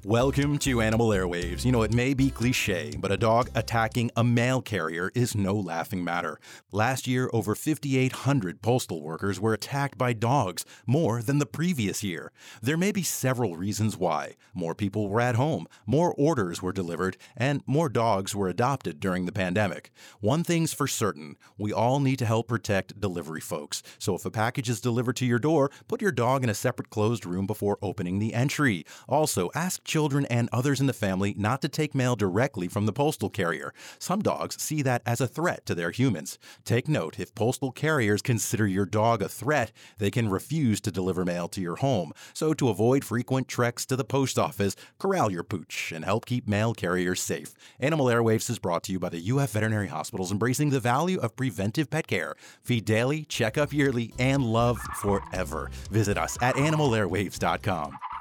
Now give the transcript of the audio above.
Welcome to Animal Airwaves. You know, it may be cliche, but a dog attacking a mail carrier is no laughing matter. Last year, over 5,800 postal workers were attacked by dogs, more than the previous year. There may be several reasons why. More people were at home, more orders were delivered, and more dogs were adopted during the pandemic. One thing's for certain, we all need to help protect delivery folks. So if a package is delivered to your door, put your dog in a separate closed room before opening the entry. Also, ask children and others in the family not to take mail directly from the postal carrier. Some dogs see that as a threat to their humans. Take note, if postal carriers consider your dog a threat, they can refuse to deliver mail to your home. So to avoid frequent treks to the post office, corral your pooch and help keep mail carriers safe. Animal Airwaves is brought to you by the UF Veterinary Hospitals, embracing the value of preventive pet care. Feed daily, check up yearly, and love forever. Visit us at animalairwaves.com.